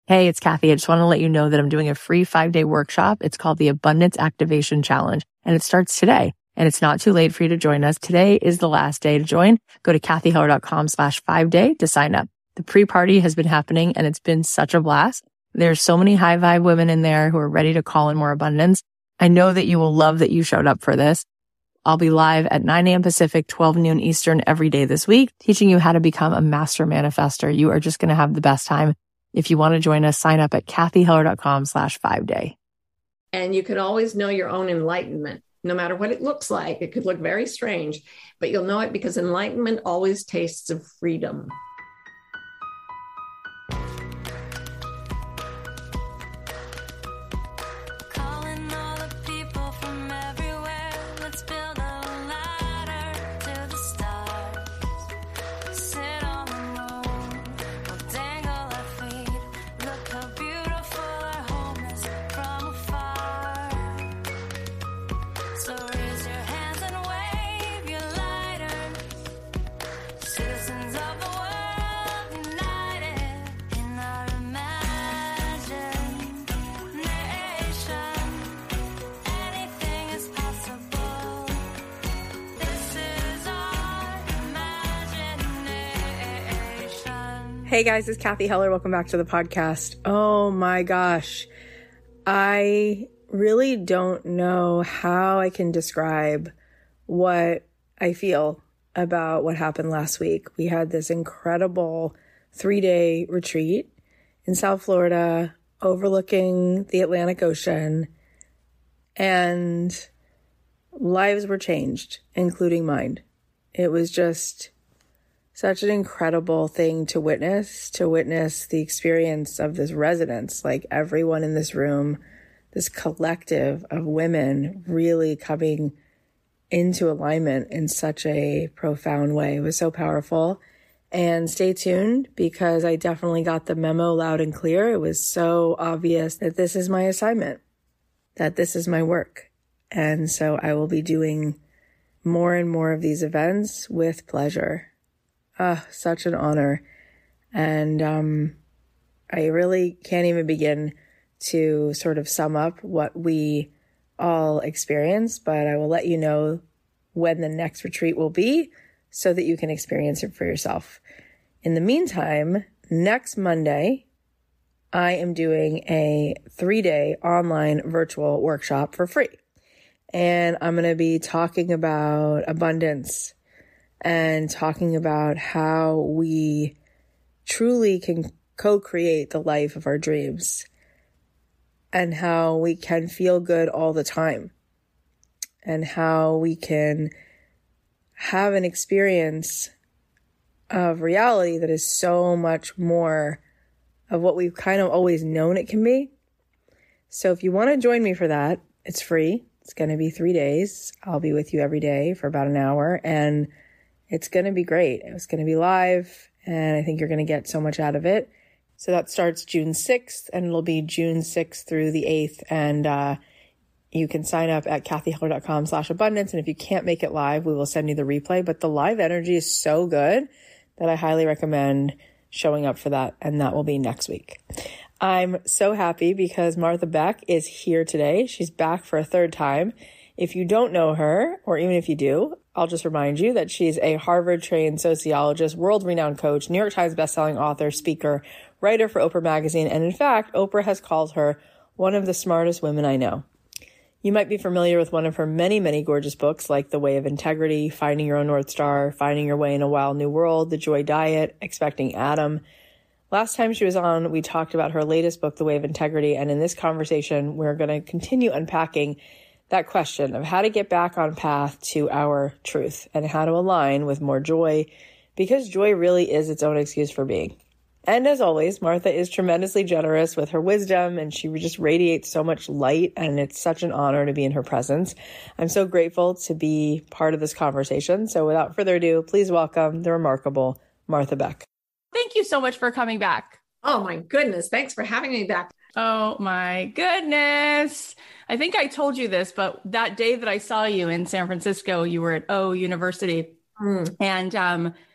Hey, it's Kathy. I just want to let you know that I'm doing a free 5-day workshop. It's called the Abundance Activation Challenge, and it starts today. And it's not too late for you to join us. Today is the last day to join. Go to kathyheller.com/5day to sign up. The pre-party has been happening and it's been such a blast. There's so many high vibe women in there who are ready to call in more abundance. I know that you will love that you showed up for this. I'll be live at 9 a.m. Pacific, 12 noon Eastern every day this week, teaching you how to become a master manifester. You are just going to have the best time. If you want to join us, sign up at kathyheller.com/5day. And you can always know your own enlightenment, no matter what it looks like. It could look very strange, but you'll know it because enlightenment always tastes of freedom. Hey guys, it's Kathy Heller. Welcome back to the podcast. Oh my gosh. I really don't know how I can describe what I feel about what happened last week. We had this incredible 3-day retreat in South Florida overlooking the Atlantic Ocean, and lives were changed, including mine. It was just such an incredible thing to witness the experience of this resonance, like everyone in this room, this collective of women really coming into alignment in such a profound way. It was so powerful. And stay tuned because I definitely got the memo loud and clear. It was so obvious that this is my assignment, that this is my work. And so I will be doing more and more of these events with pleasure. Such an honor. And I really can't even begin to sort of sum up what we all experienced, but I will let you know when the next retreat will be so that you can experience it for yourself. In the meantime, next Monday, I am doing a 3-day online virtual workshop for free. And I'm going to be talking about abundance and talking about how we truly can co-create the life of our dreams and how we can feel good all the time and how we can have an experience of reality that is so much more of what we've kind of always known it can be. So if you want to join me for that, it's free. It's going to be 3 days. I'll be with you every day for about an hour, and it's going to be great. It's going to be live, and I think you're going to get so much out of it. So that starts June 6th, and it'll be June 6th through the 8th. And you can sign up at kathyheller.com/abundance. And if you can't make it live, we will send you the replay. But the live energy is so good that I highly recommend showing up for that. And that will be next week. I'm so happy because Martha Beck is here today. She's back for a third time. If you don't know her, or even if you do, I'll just remind you that she's a Harvard-trained sociologist, world-renowned coach, New York Times bestselling author, speaker, writer for Oprah Magazine, and in fact, Oprah has called her one of the smartest women I know. You might be familiar with one of her many, many gorgeous books like The Way of Integrity, Finding Your Own North Star, Finding Your Way in a Wild New World, The Joy Diet, Expecting Adam. Last time she was on, we talked about her latest book, The Way of Integrity, and in this conversation, we're going to continue unpacking that question of how to get back on path to our truth and how to align with more joy, because joy really is its own excuse for being. And as always, Martha is tremendously generous with her wisdom, and she just radiates so much light, and it's such an honor to be in her presence. I'm so grateful to be part of this conversation. So without further ado, please welcome the remarkable Martha Beck. Thank you so much for coming back. Oh my goodness. Thanks for having me back. Oh my goodness. I think I told you this, but that day that I saw you in San Francisco, you were at O University. And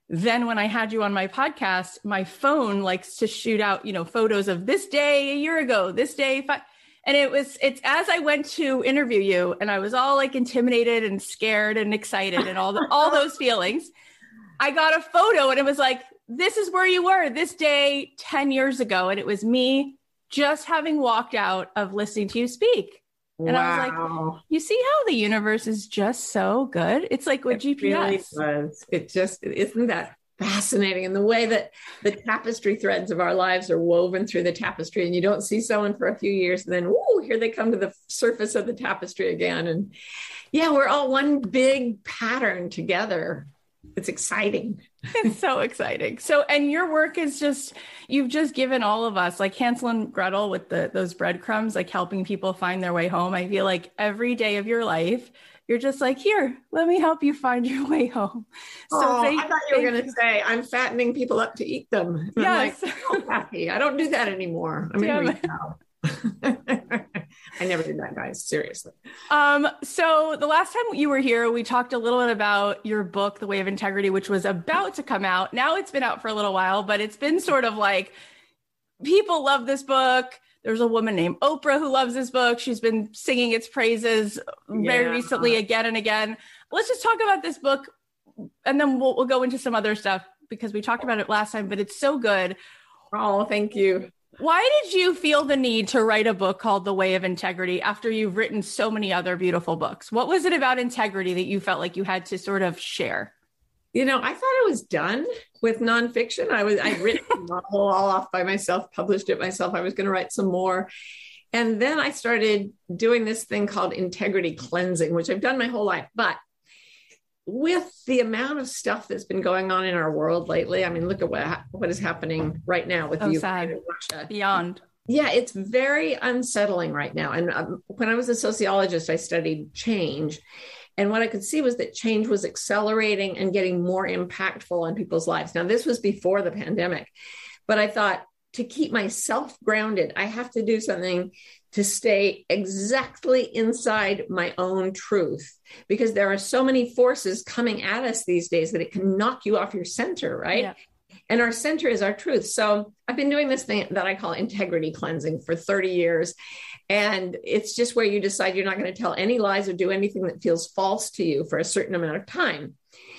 then when I had you on my podcast, my phone likes to shoot out, photos of this day a year ago, this day. And it's as I went to interview you and I was all like intimidated and scared and excited and all those feelings. I got a photo and it was like, this is where you were this day 10 years ago. And it was me just having walked out of listening to you speak. And I was like, you see how the universe is just so good? It's like with GPS. Really does. It just, isn't that fascinating? And the way that the tapestry threads of our lives are woven through the tapestry, and you don't see someone for a few years, and then, ooh, here they come to the surface of the tapestry again. And yeah, we're all one big pattern together. It's exciting. It's so exciting. So, and your work is just, you've just given all of us, like Hansel and Gretel with those breadcrumbs, like helping people find their way home. I feel like every day of your life, you're just like, here, let me help you find your way home. So I thought you were going to say, I'm fattening people up to eat them. And yes. I'm like, oh, Kathy, I don't do that anymore. I mean, I never did that, guys. Seriously. So the last time you were here, we talked a little bit about your book, The Way of Integrity, which was about to come out. Now it's been out for a little while, but it's been sort of like, people love this book. There's a woman named Oprah who loves this book. She's been singing its praises very recently, again and again. Let's just talk about this book, and then we'll go into some other stuff because we talked about it last time, but it's so good. Oh, thank you. Why did you feel the need to write a book called The Way of Integrity after you've written so many other beautiful books? What was it about integrity that you felt like you had to sort of share? I thought I was done with nonfiction. I'd written a novel all off by myself, published it myself. I was going to write some more. And then I started doing this thing called integrity cleansing, which I've done my whole life. But with the amount of stuff that's been going on in our world lately, I mean, look at what is happening right now with Ukraine and Russia. Beyond. Yeah, it's very unsettling right now. And when I was a sociologist, I studied change. And what I could see was that change was accelerating and getting more impactful on people's lives. Now, this was before the pandemic, but I thought, to keep myself grounded, I have to do something to stay exactly inside my own truth, because there are so many forces coming at us these days that it can knock you off your center, right? Yeah. And our center is our truth. So I've been doing this thing that I call integrity cleansing for 30 years. And it's just where you decide you're not going to tell any lies or do anything that feels false to you for a certain amount of time.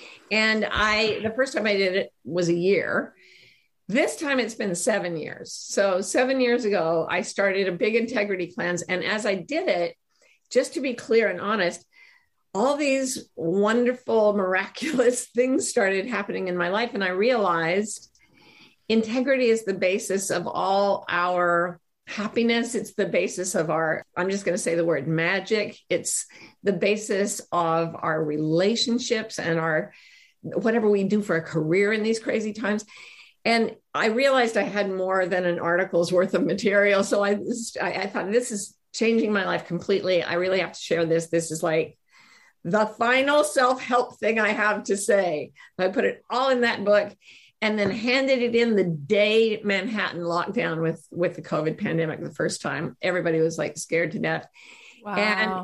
And the first time I did it was a year. This time it's been 7 years. So 7 years ago, I started a big integrity cleanse. And as I did it, just to be clear and honest, all these wonderful, miraculous things started happening in my life. And I realized integrity is the basis of all our happiness. It's the basis of I'm just going to say the word magic. It's the basis of our relationships and whatever we do for a career in these crazy times. And I realized I had more than an article's worth of material. So I thought, this is changing my life completely. I really have to share this. This is like the final self-help thing I have to say. I put it all in that book and then handed it in the day Manhattan locked down with the COVID pandemic the first time. Everybody was like scared to death. Wow. And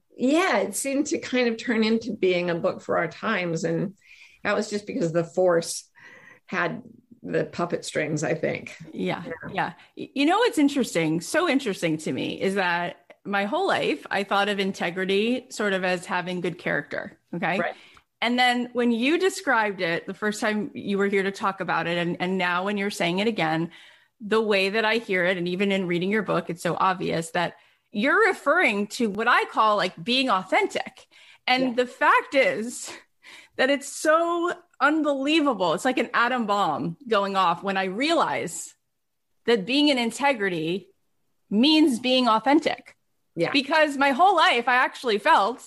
it seemed to kind of turn into being a book for our times. And that was just because the force had the puppet strings, I think. Yeah. What's interesting, so interesting to me, is that my whole life, I thought of integrity sort of as having good character. Okay. Right. And then when you described it, the first time you were here to talk about it, and now when you're saying it again, the way that I hear it, and even in reading your book, it's so obvious that you're referring to what I call like being authentic. And the fact is that it's so unbelievable. It's like an atom bomb going off when I realize that being in integrity means being authentic. Yeah. Because my whole life, I actually felt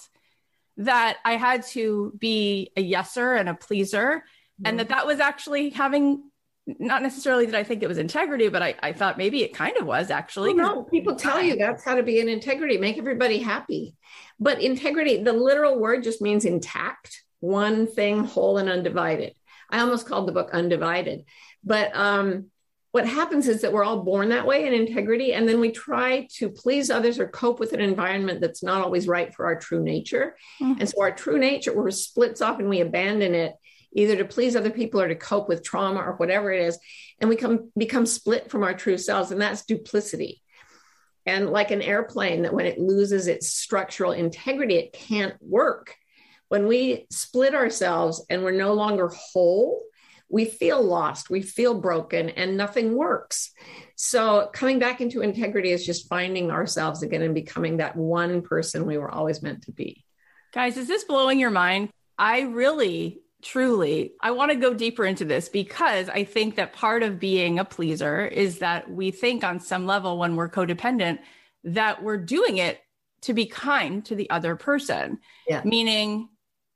that I had to be a yeser and a pleaser, and that was actually having, not necessarily that I think it was integrity, but I thought maybe it kind of was actually. Well, no, people tell you that's how to be in integrity, make everybody happy. But integrity, the literal word just means intact. One thing, whole and undivided. I almost called the book Undivided. But what happens is that we're all born that way in integrity. And then we try to please others or cope with an environment that's not always right for our true nature. Mm-hmm. And so our true nature, where it splits off and we abandon it, either to please other people or to cope with trauma or whatever it is. And we become split from our true selves. And that's duplicity. And like an airplane, that when it loses its structural integrity, it can't work. When we split ourselves and we're no longer whole, we feel lost, we feel broken, and nothing works. So coming back into integrity is just finding ourselves again and becoming that one person we were always meant to be. Guys, is this blowing your mind? I really, truly, I want to go deeper into this, because I think that part of being a pleaser is that we think on some level, when we're codependent, that we're doing it to be kind to the other person. Yeah. Meaning,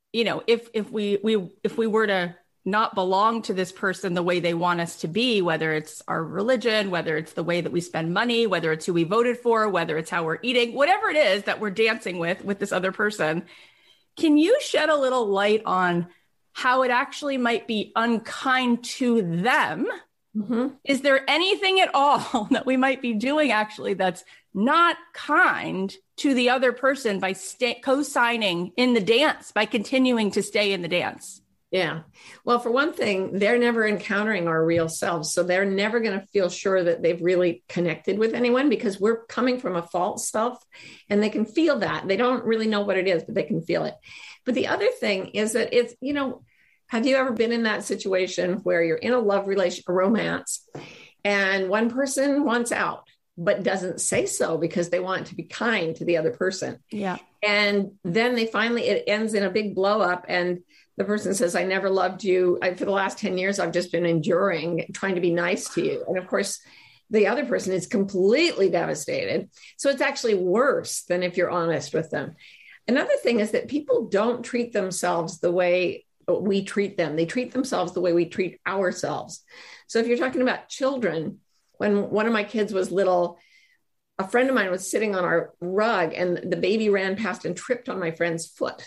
if we were to not belong to this person the way they want us to be, whether it's our religion, whether it's the way that we spend money, whether it's who we voted for, whether it's how we're eating, whatever it is that we're dancing with this other person, can you shed a little light on how it actually might be unkind to them? Mm-hmm. Is there anything at all that we might be doing actually that's not kind to the other person by co-signing in the dance, by continuing to stay in the dance? Yeah. Well, for one thing, they're never encountering our real selves. So they're never going to feel sure that they've really connected with anyone, because we're coming from a false self and they can feel that. They don't really know what it is, but they can feel it. But the other thing is that it's, have you ever been in that situation where you're in a love relation, a romance, and one person wants out, but doesn't say so because they want to be kind to the other person? Yeah. And then it ends in a big blow up, and the person says, I never loved you. For the last 10 years, I've just been enduring, trying to be nice to you. And of course, the other person is completely devastated. So it's actually worse than if you're honest with them. Another thing is that people don't treat themselves the way we treat them. They treat themselves the way we treat ourselves. So if you're talking about children, when one of my kids was little, a friend of mine was sitting on our rug and the baby ran past and tripped on my friend's foot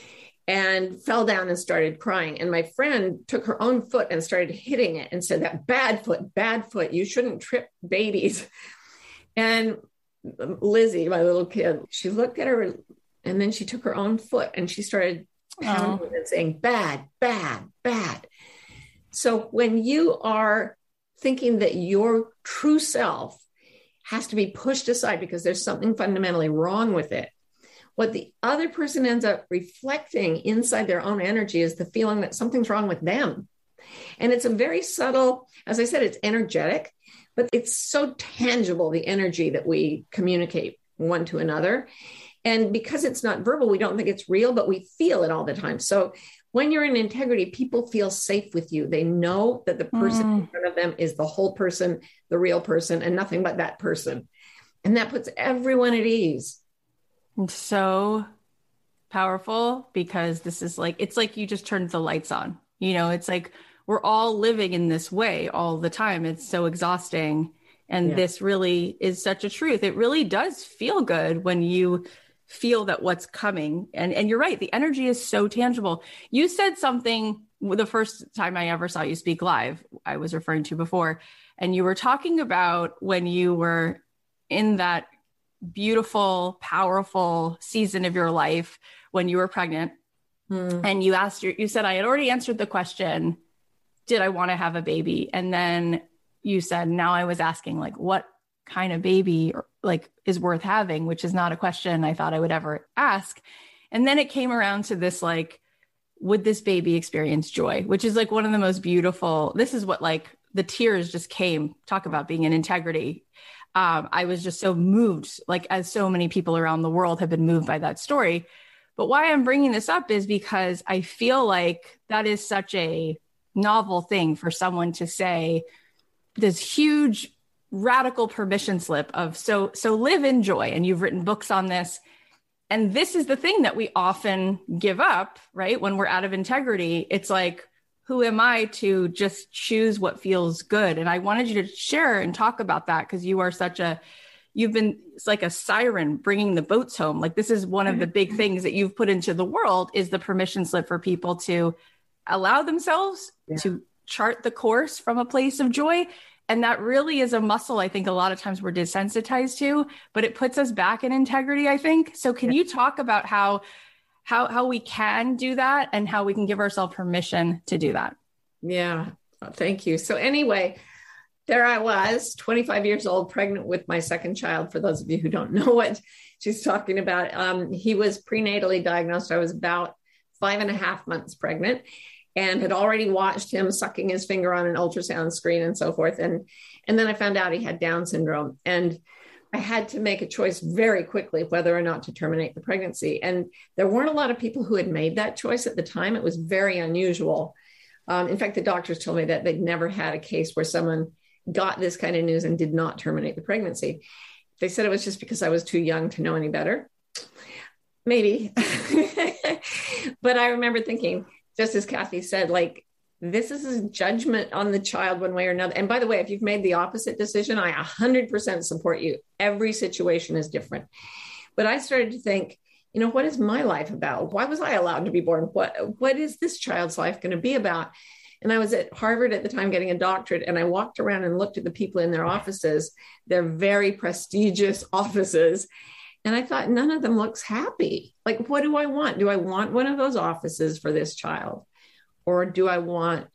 and fell down and started crying. And my friend took her own foot and started hitting it and said, that bad foot, you shouldn't trip babies. And Lizzie, my little kid, she looked at her and then she took her own foot and she started pounding and saying, bad, bad, bad. So when you are thinking that your true self has to be pushed aside because there's something fundamentally wrong with it, what the other person ends up reflecting inside their own energy is the feeling that something's wrong with them. And it's a very subtle, as I said, it's energetic, but it's so tangible, the energy that we communicate one to another. And because it's not verbal, we don't think it's real, but we feel it all the time. So when you're in integrity, people feel safe with you. They know that the person in front of them is the whole person, the real person, and nothing but that person. And that puts everyone at ease. It's so powerful, because this is like, it's like you just turned the lights on. It's like we're all living in this way all the time. It's so exhausting. And This really is such a truth. It really does feel good when you feel that what's coming. And you're right. The energy is so tangible. You said something the first time I ever saw you speak live, I was referring to before, and you were talking about when you were in that beautiful, powerful season of your life when you were pregnant. And you said, I had already answered the question, did I want to have a baby? And then you said, now I was asking, like, what kind of baby is worth having, which is not a question I thought I would ever ask. And then it came around to this, like, would this baby experience joy, which is like one of the most beautiful, this is what, like, the tears just came, talk about being in integrity. I was just so moved, like, as so many people around the world have been moved by that story. But why I'm bringing this up is because I feel like that is such a novel thing for someone to say, this huge radical permission slip of so live in joy. And you've written books on this. And this is the thing that we often give up, right? When we're out of integrity, it's like, who am I to just choose what feels good? And I wanted you to share and talk about that, because you are it's like a siren bringing the boats home. Like, this is one of the big things that you've put into the world, is the permission slip for people to allow themselves to chart the course from a place of joy. And that really is a muscle I think a lot of times we're desensitized to, but it puts us back in integrity, I think. So can you talk about how how we can do that and how we can give ourselves permission to do that. Yeah. Thank you. So anyway, there I was, 25 years old, pregnant with my second child. For those of you who don't know what she's talking about, he was prenatally diagnosed. I was about 5.5 months pregnant and had already watched him sucking his finger on an ultrasound screen and so forth. And then I found out he had Down syndrome. And I had to make a choice very quickly whether or not to terminate the pregnancy. And there weren't a lot of people who had made that choice at the time. It was very unusual. In fact, the doctors told me that they'd never had a case where someone got this kind of news and did not terminate the pregnancy. They said it was just because I was too young to know any better. Maybe. But I remember thinking, just as Kathy said, like, this is a judgment on the child one way or another. And by the way, if you've made the opposite decision, I 100% support you. Every situation is different. But I started to think, you know, what is my life about? Why was I allowed to be born? What is this child's life going to be about? And I was at Harvard at the time getting a doctorate, and I walked around and looked at the people in their offices, their very prestigious offices. And I thought, none of them looks happy. Like, what do I want? Do I want one of those offices for this child? Or what do I want?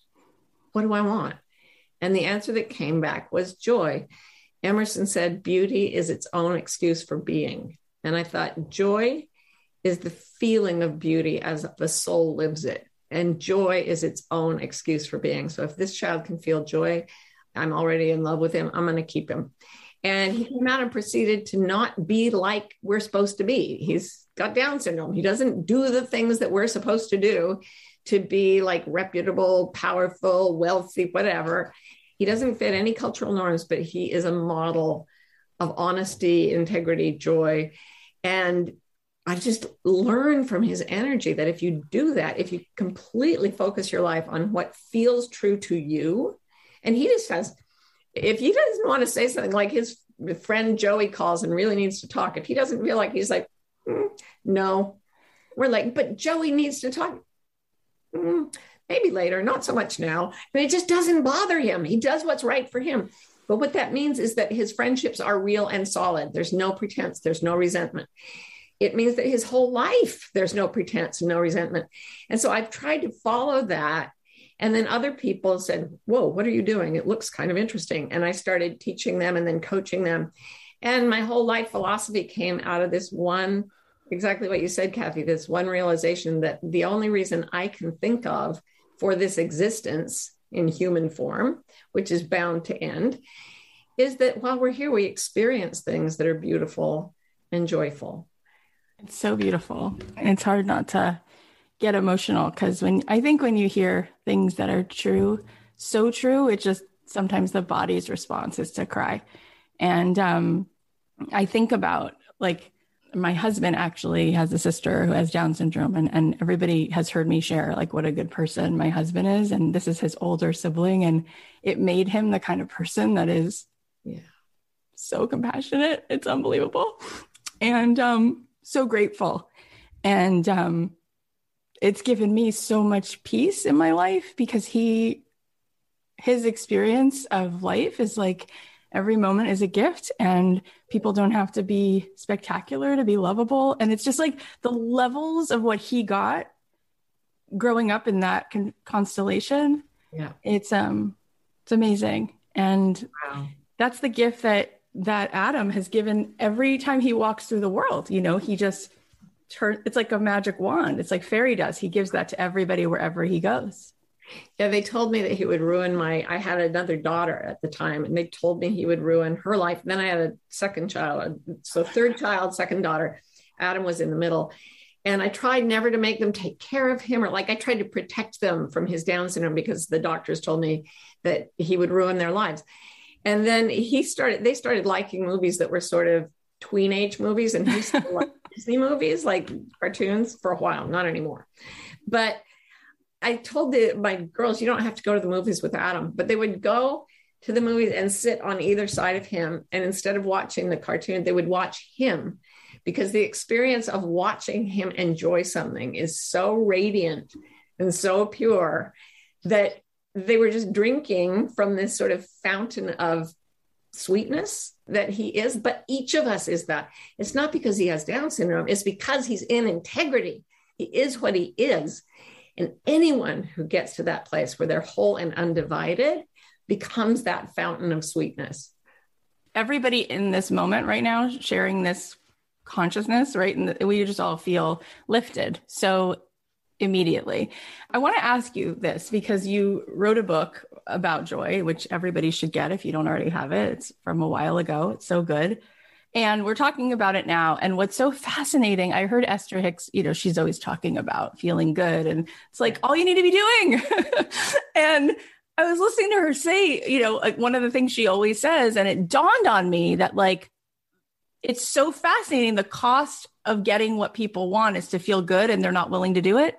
And the answer that came back was joy. Emerson said, beauty is its own excuse for being. And I thought, joy is the feeling of beauty as the soul lives it. And joy is its own excuse for being. So if this child can feel joy, I'm already in love with him. I'm going to keep him. And he came out and proceeded to not be like we're supposed to be. He's got Down syndrome. He doesn't do the things that we're supposed to do to be like reputable, powerful, wealthy, whatever. He doesn't fit any cultural norms, but he is a model of honesty, integrity, joy. And I just learned from his energy that if you do that, if you completely focus your life on what feels true to you, and he just has, if he doesn't want to say something, like his friend Joey calls and really needs to talk, if he doesn't feel like, he's like, no, we're like, but Joey needs to talk. Maybe later, not so much now, but it just doesn't bother him. He does what's right for him. But what that means is that his friendships are real and solid. There's no pretense. There's no resentment. It means that his whole life, there's no pretense and no resentment. And so I've tried to follow that. And then other people said, whoa, what are you doing? It looks kind of interesting. And I started teaching them and then coaching them. And my whole life philosophy came out of this one, exactly what you said, Kathy, this one realization that the only reason I can think of for this existence in human form, which is bound to end, is that while we're here, we experience things that are beautiful and joyful. It's so beautiful. And it's hard not to get emotional, because when you hear things that are true, so true, it just sometimes the body's response is to cry. And I think about, like, my husband actually has a sister who has Down syndrome, and everybody has heard me share like what a good person my husband is. And this is his older sibling, and it made him the kind of person that is so compassionate. It's unbelievable. And so grateful. And it's given me so much peace in my life, because his experience of life is like every moment is a gift, and people don't have to be spectacular to be lovable. And it's just like the levels of what he got growing up in that constellation. Yeah. It's amazing. And that's the gift that Adam has given every time he walks through the world. You know, he just it's like a magic wand. It's like fairy dust. He gives that to everybody wherever he goes. Yeah, they told me that he would ruin I had another daughter at the time, and they told me he would ruin her life. And then I had a second child. So third child, second daughter. Adam was in the middle. And I tried never to make them take care of him, or like I tried to protect them from his Down syndrome, because the doctors told me that he would ruin their lives. And then they started liking movies that were sort of tween-age movies, and he still liked Disney movies, like cartoons, for a while, not anymore. But I told my girls, you don't have to go to the movies with Adam, but they would go to the movies and sit on either side of him. And instead of watching the cartoon, they would watch him, because the experience of watching him enjoy something is so radiant and so pure that they were just drinking from this sort of fountain of sweetness that he is. But each of us is that. It's not because he has Down syndrome. It's because he's in integrity. He is what he is. And anyone who gets to that place where they're whole and undivided becomes that fountain of sweetness. Everybody in this moment right now sharing this consciousness, right? And we just all feel lifted. So immediately, I want to ask you this because you wrote a book about joy, which everybody should get if you don't already have it. It's from a while ago. It's so good. And we're talking about it now. And what's so fascinating, I heard Esther Hicks, she's always talking about feeling good. And it's like, all you need to be doing. And I was listening to her say, like one of the things she always says, and it dawned on me that like, it's so fascinating. The cost of getting what people want is to feel good and they're not willing to do it.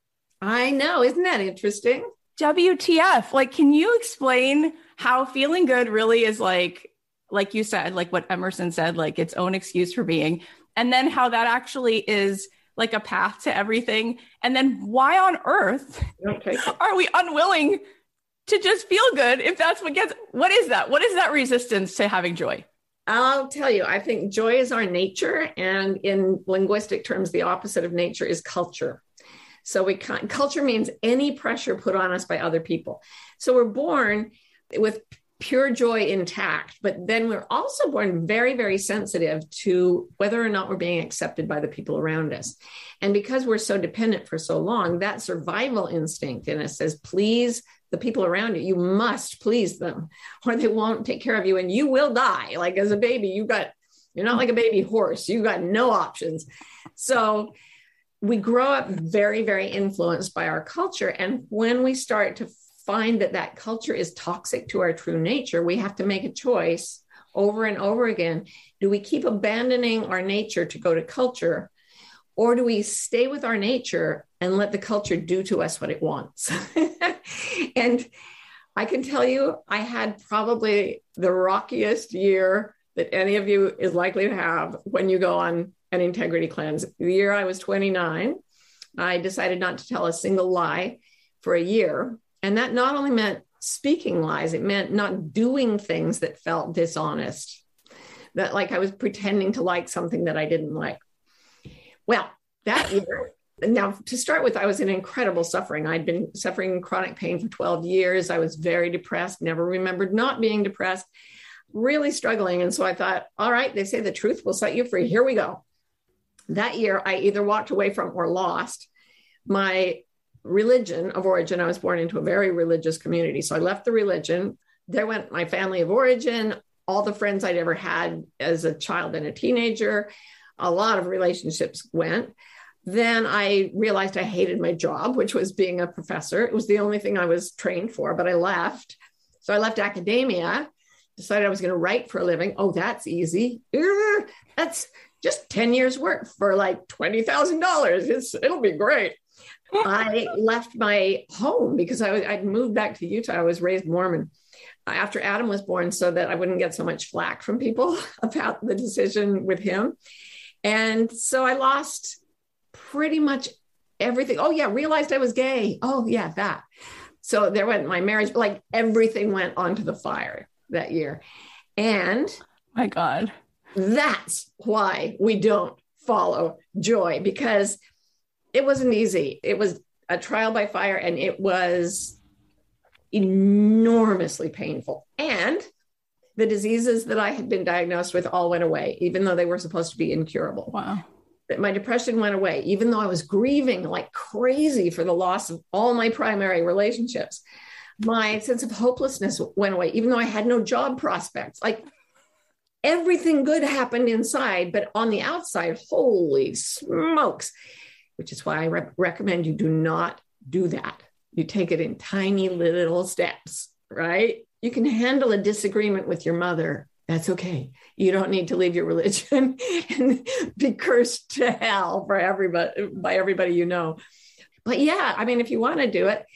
I know. Isn't that interesting? WTF? Like, can you explain how feeling good really is like you said, like what Emerson said, like its own excuse for being, and then how that actually is like a path to everything. And then why on earth are we unwilling to just feel good if that's what is that? What is that resistance to having joy? I'll tell you, I think joy is our nature. And in linguistic terms, the opposite of nature is culture. So culture means any pressure put on us by other people. So we're born with pure joy intact, but then we're also born very, very sensitive to whether or not we're being accepted by the people around us. And because we're so dependent for so long, that survival instinct in us says, please the people around you, you must please them or they won't take care of you and you will die. Like as a baby, you're not like a baby horse. You got no options. So we grow up very, very influenced by our culture. And when we start to find that culture is toxic to our true nature, we have to make a choice over and over again. Do we keep abandoning our nature to go to culture, or do we stay with our nature and let the culture do to us what it wants? And I can tell you, I had probably the rockiest year that any of you is likely to have when you go on an integrity cleanse. The year I was 29, I decided not to tell a single lie for a year. And that not only meant speaking lies, it meant not doing things that felt dishonest, that like I was pretending to like something that I didn't like. Well, that year, now to start with, I was in incredible suffering. I'd been suffering chronic pain for 12 years. I was very depressed, never remembered not being depressed, really struggling. And so I thought, all right, they say the truth will set you free. Here we go. That year, I either walked away from or lost my religion of origin. I was born into a very religious community. So I left the religion. There went my family of origin, all the friends I'd ever had as a child and a teenager. A lot of relationships went. Then I realized I hated my job, which was being a professor. It was the only thing I was trained for, but I left. So I left academia, decided I was going to write for a living. Oh, that's easy. That's just 10 years work for like $20,000. It'll be great. I left my home because I'd moved back to Utah. I was raised Mormon after Adam was born so that I wouldn't get so much flack from people about the decision with him. And so I lost pretty much everything. Oh yeah, realized I was gay. Oh yeah, that. So there went my marriage, like everything went onto the fire that year. And my God, that's why we don't follow joy, because it wasn't easy. It was a trial by fire and it was enormously painful. And the diseases that I had been diagnosed with all went away, even though they were supposed to be incurable. Wow. My depression went away, even though I was grieving like crazy for the loss of all my primary relationships. My sense of hopelessness went away, even though I had no job prospects. Like everything good happened inside, but on the outside, holy smokes, which is why I recommend you do not do that. You take it in tiny little steps, right? You can handle a disagreement with your mother. That's okay. You don't need to leave your religion and be cursed to hell for everybody, by everybody you know. But yeah, I mean, if you want to do it,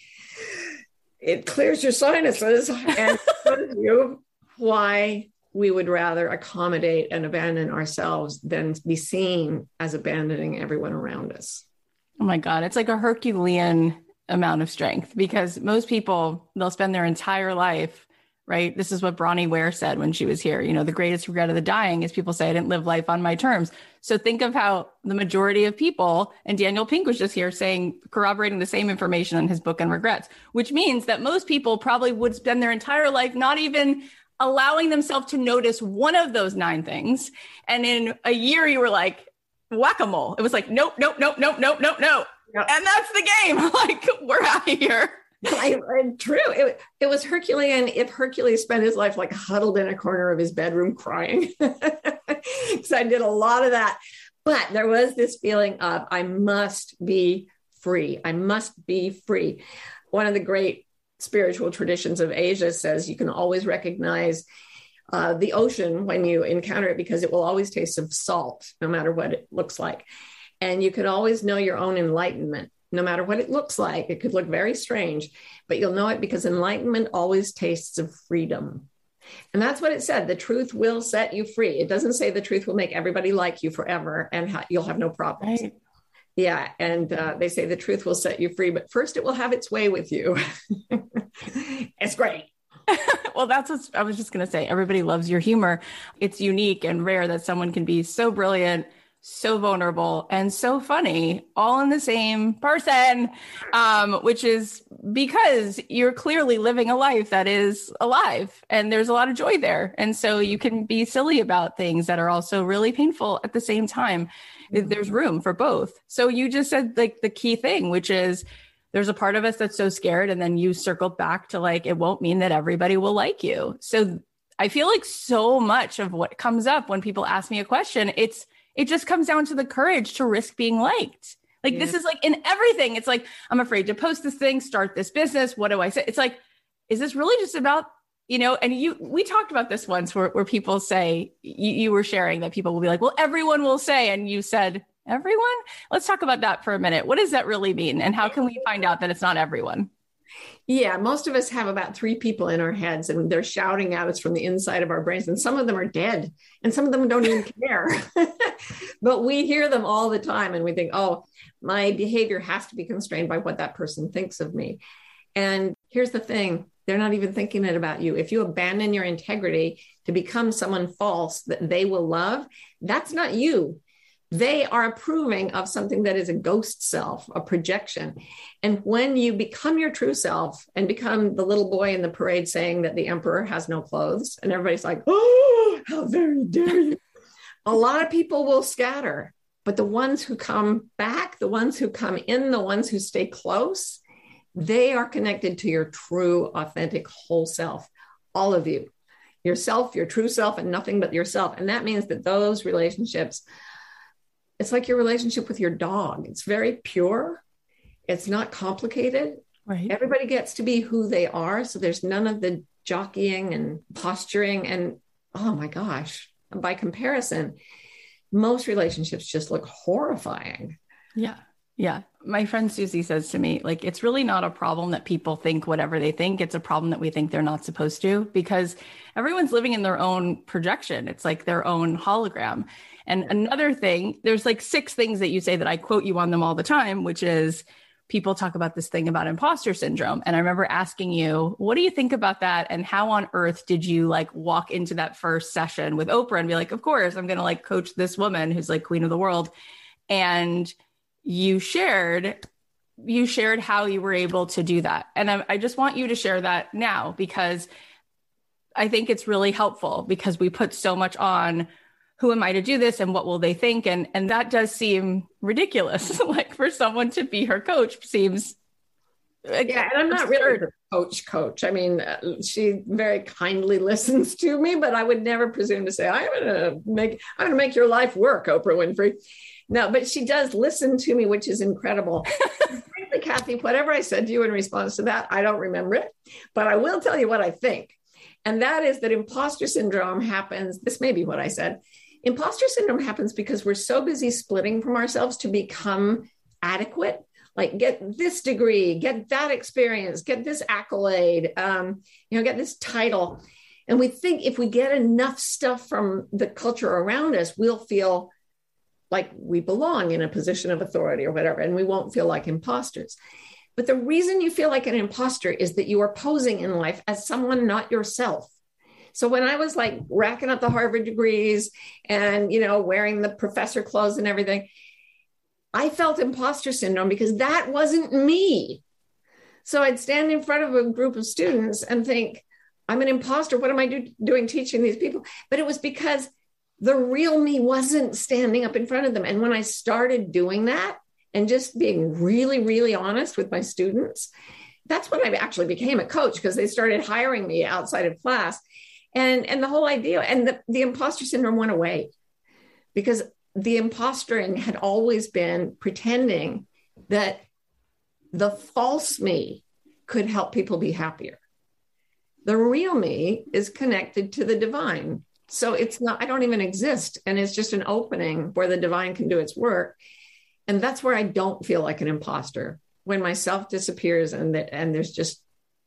it clears your sinuses and shows you why we would rather accommodate and abandon ourselves than be seen as abandoning everyone around us. Oh my God. It's like a Herculean amount of strength, because most people, they'll spend their entire life right? This is what Bronnie Ware said when she was here. The greatest regret of the dying is people say I didn't live life on my terms. So think of how the majority of people, and Daniel Pink was just here corroborating the same information on his book on regrets, which means that most people probably would spend their entire life not even allowing themselves to notice one of those 9 things. And in a year, you were like, whack-a-mole. It was like, nope, nope, nope, nope, nope, nope, nope. Yep. And that's the game. Like, we're out of here. True. It was Herculean if Hercules spent his life like huddled in a corner of his bedroom crying. So I did a lot of that. But there was this feeling of, I must be free. I must be free. One of the great spiritual traditions of Asia says you can always recognize the ocean when you encounter it, because it will always taste of salt, no matter what it looks like. And you can always know your own enlightenment, no matter what it looks like. It could look very strange, but you'll know it because enlightenment always tastes of freedom. And that's what it said. The truth will set you free. It doesn't say the truth will make everybody like you forever and you'll have no problems. Right. Yeah. And they say the truth will set you free, but first it will have its way with you. It's great. Well, that's what I was just going to say. Everybody loves your humor. It's unique and rare that someone can be so brilliant, so vulnerable, and so funny all in the same person, which is because you're clearly living a life that is alive and there's a lot of joy there. And so you can be silly about things that are also really painful at the same time. There's room for both. So you just said like the key thing, which is there's a part of us that's so scared. And then you circled back to like, it won't mean that everybody will like you. So I feel like so much of what comes up when people ask me a question, it just comes down to the courage to risk being liked. Like, This is like in everything. It's like, I'm afraid to post this thing, start this business. What do I say? It's like, is this really just about, and we talked about this once where people say, you were sharing that people will be like, well, everyone will say, and you said, everyone? Let's talk about that for a minute. What does that really mean? And how can we find out that it's not everyone? Yeah, most of us have about 3 people in our heads and they're shouting at us from the inside of our brains. And some of them are dead and some of them don't even care. But we hear them all the time and we think, oh, my behavior has to be constrained by what that person thinks of me. And here's the thing. They're not even thinking it about you. If you abandon your integrity to become someone false that they will love, that's not you. They are approving of something that is a ghost self, a projection. And when you become your true self and become the little boy in the parade saying that the emperor has no clothes, and everybody's like, oh, how very dare you. A lot of people will scatter, but the ones who come back, the ones who come in, the ones who stay close, they are connected to your true, authentic, whole self, all of you, yourself, your true self, and nothing but yourself. And that means that those relationships, it's like your relationship with your dog. It's very pure. It's not complicated. Right. Everybody gets to be who they are. So there's none of the jockeying and posturing. And oh my gosh, by comparison, most relationships just look horrifying. Yeah. Yeah. My friend Susie says to me, like, it's really not a problem that people think whatever they think. It's a problem that we think they're not supposed to, because everyone's living in their own projection. It's like their own hologram. And another thing, there's like 6 things that you say that I quote you on them all the time, which is people talk about this thing about imposter syndrome. And I remember asking you, what do you think about that? And how on earth did you like walk into that first session with Oprah and be like, of course, I'm going to like coach this woman who's like queen of the world. And you shared how you were able to do that. And I just want you to share that now, because I think it's really helpful, because we put so much on who am I to do this and what will they think? And that does seem ridiculous. Like for someone to be her coach seems. Yeah. And I'm not really her coach. I mean, she very kindly listens to me, but I would never presume to say, I'm going to make your life work, Oprah Winfrey. No, but she does listen to me, which is incredible. Frankly, Kathy, whatever I said to you in response to that, I don't remember it, but I will tell you what I think. And that is that imposter syndrome happens. This may be what I said. Imposter syndrome happens because we're so busy splitting from ourselves to become adequate, like get this degree, get that experience, get this accolade, get this title. And we think if we get enough stuff from the culture around us, we'll feel like we belong in a position of authority or whatever, and we won't feel like imposters. But the reason you feel like an imposter is that you are posing in life as someone not yourself. So when I was like racking up the Harvard degrees and, wearing the professor clothes and everything, I felt imposter syndrome because that wasn't me. So I'd stand in front of a group of students and think, I'm an imposter. What am I doing teaching these people? But it was because the real me wasn't standing up in front of them. And when I started doing that and just being really, really honest with my students, that's when I actually became a coach, because they started hiring me outside of class. And the whole idea, and the imposter syndrome went away, because the impostoring had always been pretending that the false me could help people be happier. The real me is connected to the divine. So it's not, I don't even exist. And it's just an opening where the divine can do its work. And that's where I don't feel like an imposter, when my self disappears and there's just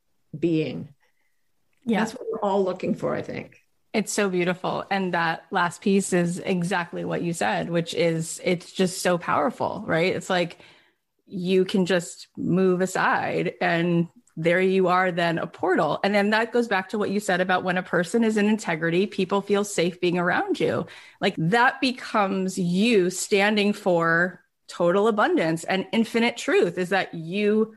being. Yeah. That's what we're all looking for, I think. It's so beautiful. And that last piece is exactly what you said, which is, it's just so powerful, right? It's like you can just move aside and there you are, then a portal. And then that goes back to what you said about when a person is in integrity, people feel safe being around you. Like that becomes you standing for total abundance and infinite truth, is that you're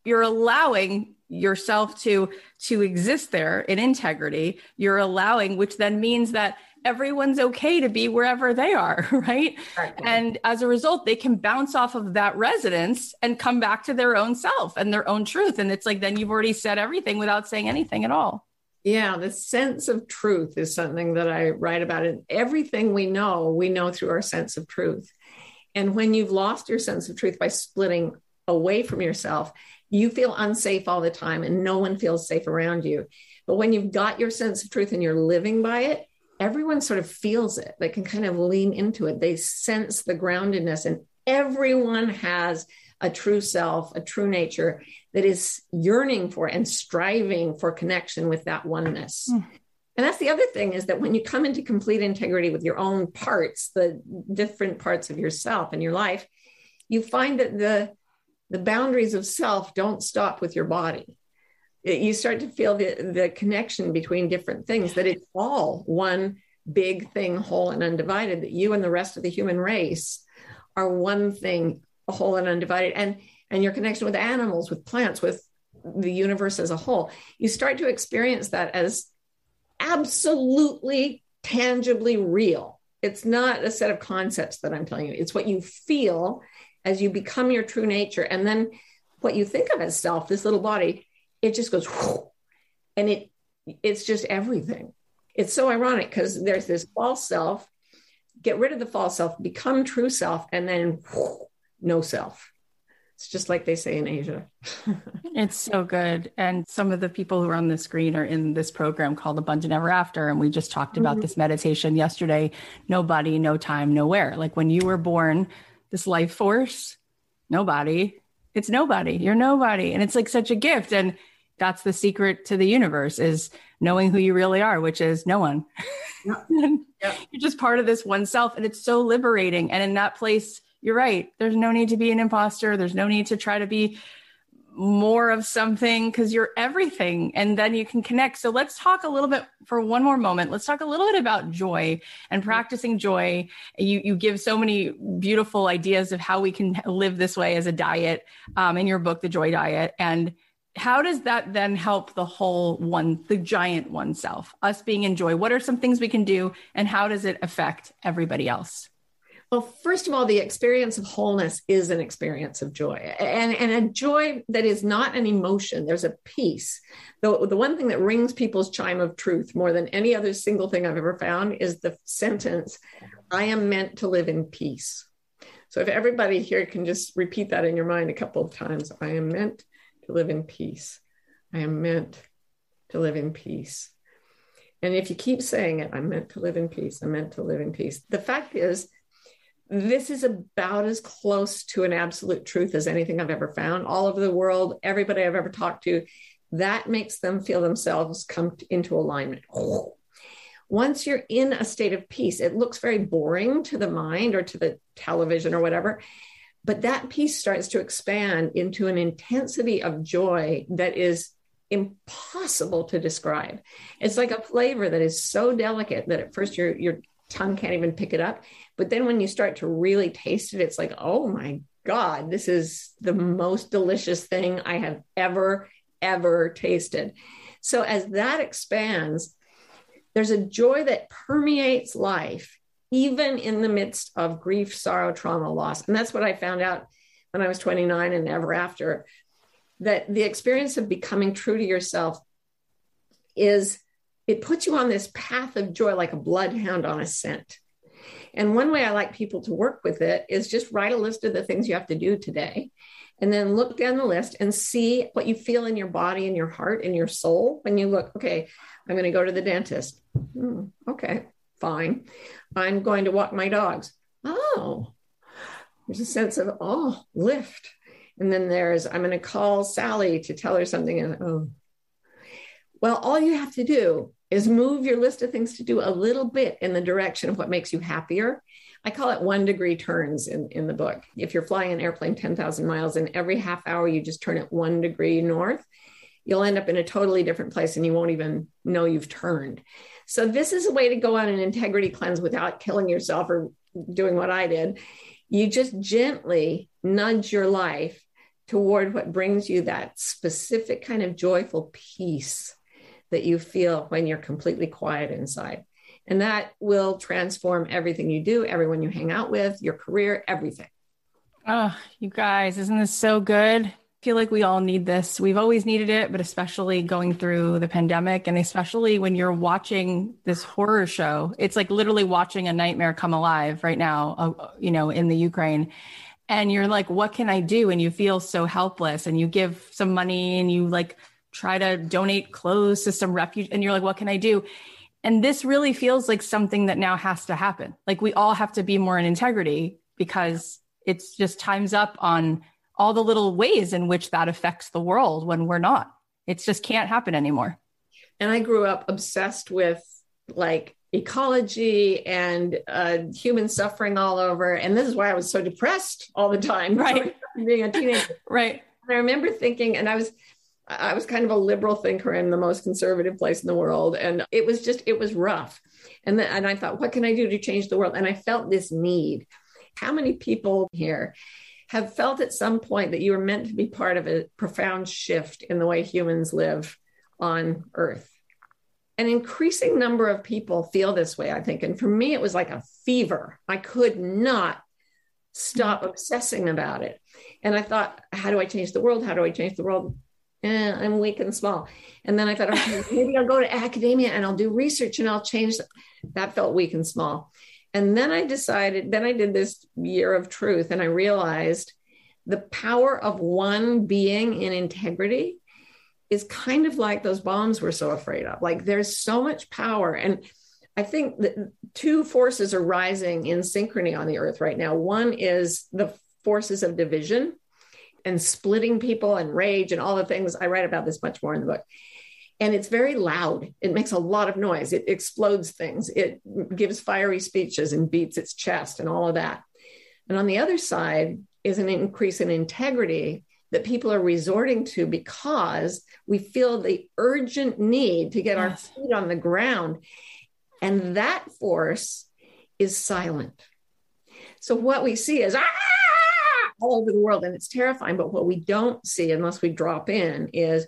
allowing yourself to exist there in integrity. You're allowing, which then means that everyone's okay to be wherever they are, right? Exactly. And as a result, they can bounce off of that resonance and come back to their own self and their own truth. And it's like, then you've already said everything without saying anything at all. Yeah, the sense of truth is something that I write about. And everything we know through our sense of truth. And when you've lost your sense of truth by splitting away from yourself, you feel unsafe all the time and no one feels safe around you. But when you've got your sense of truth and you're living by it, everyone sort of feels it. They can kind of lean into it. They sense the groundedness, and everyone has a true self, a true nature that is yearning for and striving for connection with that oneness. And that's the other thing, is that when you come into complete integrity with your own parts, the different parts of yourself and your life, you find that the boundaries of self don't stop with your body. You start to feel the connection between different things, that it's all one big thing, whole and undivided, that you and the rest of the human race are one thing, whole and undivided. And your connection with animals, with plants, with the universe as a whole, you start to experience that as absolutely tangibly real. It's not a set of concepts that I'm telling you. It's what you feel as you become your true nature. And then what you think of as self, this little body, it just goes, whoosh, and it's just everything. It's so ironic, because there's this false self, get rid of the false self, become true self, and then whoosh, no self. It's just like they say in Asia. It's so good. And some of the people who are on the screen are in this program called Abundant Ever After. And we just talked about this meditation yesterday. No body, no time, nowhere. Like when you were born, this life force, nobody, it's nobody, you're nobody. And it's like such a gift. And that's the secret to the universe, is knowing who you really are, which is no one. Yep. You're just part of this one self. And it's so liberating. And in that place, you're right. There's no need to be an imposter. There's no need to try to be more of something, because you're everything. And then you can connect. So let's talk a little bit for one more moment. Let's talk a little bit about joy and practicing joy. You give so many beautiful ideas of how we can live this way as a diet in your book, The Joy Diet. And how does that then help the whole one, the giant oneself, us being in joy? What are some things we can do, and how does it affect everybody else? Well, first of all, the experience of wholeness is an experience of joy, and a joy that is not an emotion. There's a peace. The one thing that rings people's chime of truth more than any other single thing I've ever found is the sentence, I am meant to live in peace. So if everybody here can just repeat that in your mind a couple of times, I am meant to live in peace. I am meant to live in peace. And if you keep saying it, I'm meant to live in peace. I'm meant to live in peace. The fact is, this is about as close to an absolute truth as anything I've ever found. All over the world, everybody I've ever talked to, that makes them feel themselves come into alignment. Once you're in a state of peace, it looks very boring to the mind or to the television or whatever, But that piece starts to expand into an intensity of joy that is impossible to describe. It's like a flavor that is so delicate that at first your tongue can't even pick it up. But then when you start to really taste it, it's like, oh my God, this is the most delicious thing I have ever tasted. So as that expands, there's a joy that permeates life, even in the midst of grief, sorrow, trauma, loss. And that's what I found out when I was 29 and ever after, that the experience of becoming true to yourself it puts you on this path of joy like a bloodhound on a scent. And one way I like people to work with it is just write a list of the things you have to do today, and then look down the list and see what you feel in your body and your heart and your soul. When you look, okay, I'm going to go to the dentist. Okay, fine. I'm going to walk my dogs. Oh, there's a sense of, lift. And then I'm going to call Sally to tell her something. And well, all you have to do is move your list of things to do a little bit in the direction of what makes you happier. I call it 1 degree turns in the book. If you're flying an airplane 10,000 miles and every half hour you just turn it 1 degree north, you'll end up in a totally different place and you won't even know you've turned. So this is a way to go on an integrity cleanse without killing yourself or doing what I did. You just gently nudge your life toward what brings you that specific kind of joyful peace that you feel when you're completely quiet inside. And that will transform everything you do, everyone you hang out with, your career, everything. Oh, you guys, isn't this so good? I feel like we all need this. We've always needed it, but especially going through the pandemic, and especially when you're watching this horror show, it's like literally watching a nightmare come alive right now, in the Ukraine. And you're like, what can I do? And you feel so helpless, and you give some money and you like try to donate clothes to some refuge. And you're like, what can I do? And this really feels like something that now has to happen. Like we all have to be more in integrity, because it's just time's up on all the little ways in which that affects the world when we're not. It just can't happen anymore. And I grew up obsessed with like ecology and human suffering all over. And this is why I was so depressed all the time. Right. Being a teenager. Right. And I remember thinking, and I was kind of a liberal thinker in the most conservative place in the world. And it was rough. And I thought, what can I do to change the world? And I felt this need. How many people here have felt at some point that you were meant to be part of a profound shift in the way humans live on Earth? An increasing number of people feel this way, I think. And for me, it was like a fever. I could not stop obsessing about it. And I thought, how do I change the world? How do I change the world? I'm weak and small. And then I thought, okay, maybe I'll go to academia and I'll do research and I'll change. That felt weak and small. And then I did this year of truth, and I realized the power of one being in integrity is kind of like those bombs we're so afraid of. Like there's so much power. And I think that two forces are rising in synchrony on the earth right now. One is the forces of division and splitting people and rage and all the things. I write about this much more in the book. And it's very loud. It makes a lot of noise. It explodes things. It gives fiery speeches and beats its chest and all of that. And on the other side is an increase in integrity that people are resorting to because we feel the urgent need to get our feet on the ground. And that force is silent. So what we see is all over the world, and it's terrifying. But what we don't see unless we drop in is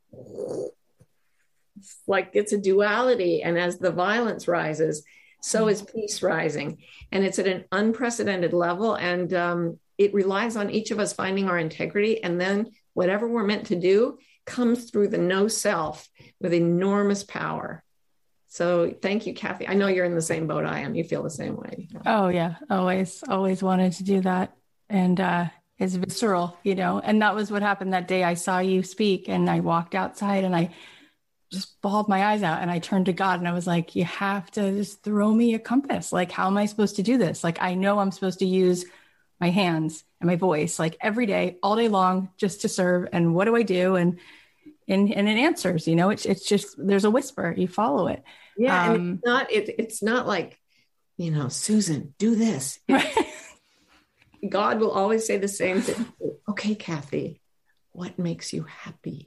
like it's a duality. And as the violence rises, so is peace rising. And it's at an unprecedented level. And it relies on each of us finding our integrity. And then whatever we're meant to do comes through the no self with enormous power. So thank you, Kathy. I know you're in the same boat I am. You feel the same way. Oh, yeah. Always wanted to do that. And it's visceral, and that was what happened that day I saw you speak, and I walked outside and I just bawled my eyes out, and I turned to God and I was like, you have to just throw me a compass. Like, how am I supposed to do this? Like, I know I'm supposed to use my hands and my voice, like every day, all day long, just to serve. And what do I do? And it answers, it's just, there's a whisper, you follow it. Yeah. And it's not like, Susan, do this. God will always say the same thing. Okay, Kathy, what makes you happy?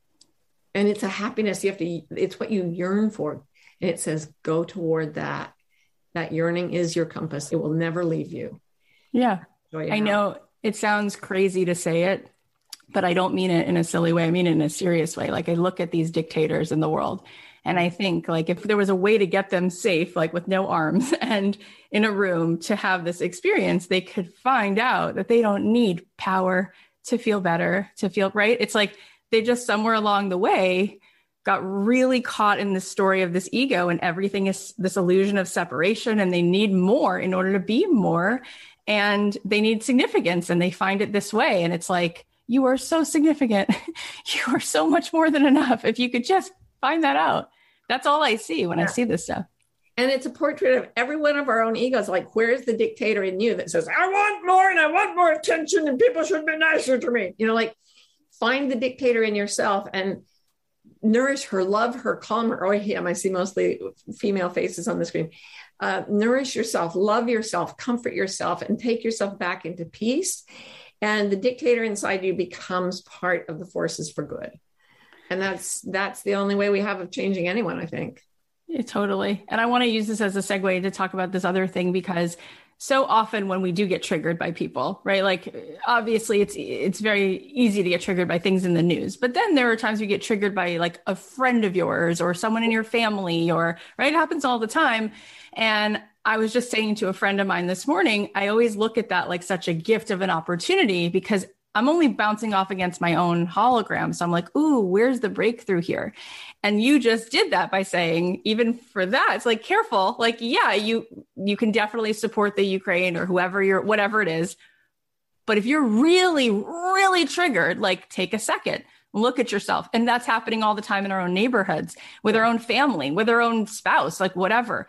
And it's a happiness it's what you yearn for. And it says, go toward that. That yearning is your compass. It will never leave you. Yeah. I know it sounds crazy to say it, but I don't mean it in a silly way. I mean it in a serious way. Like I look at these dictators in the world and I think like if there was a way to get them safe, like with no arms and in a room to have this experience, they could find out that they don't need power to feel better, to feel right. It's like they just somewhere along the way got really caught in the story of this ego and everything is this illusion of separation and they need more in order to be more and they need significance and they find it this way. And it's like, you are so significant. You are so much more than enough. If you could just find that out. That's all I see when I see this stuff. And it's a portrait of every one of our own egos. Like, where's the dictator in you that says, I want more and I want more attention and people should be nicer to me? You know, like find the dictator in yourself and nourish her, love her, calm her. Oh, yeah, I see mostly female faces on the screen. Nourish yourself, love yourself, comfort yourself, and take yourself back into peace. And the dictator inside you becomes part of the forces for good. And that's the only way we have of changing anyone, I think. Yeah, totally. And I want to use this as a segue to talk about this other thing, because so often when we do get triggered by people, right? Like obviously it's very easy to get triggered by things in the news, but then there are times you get triggered by like a friend of yours or someone in your family or right. It happens all the time. And I was just saying to a friend of mine this morning, I always look at that like such a gift of an opportunity because I'm only bouncing off against my own hologram. So I'm like, ooh, where's the breakthrough here? And you just did that by saying, even for that, it's like, careful. Like, yeah, you can definitely support the Ukraine or whoever whatever it is. But if you're really, really triggered, like take a second, look at yourself. And that's happening all the time in our own neighborhoods, with our own family, with our own spouse, like whatever.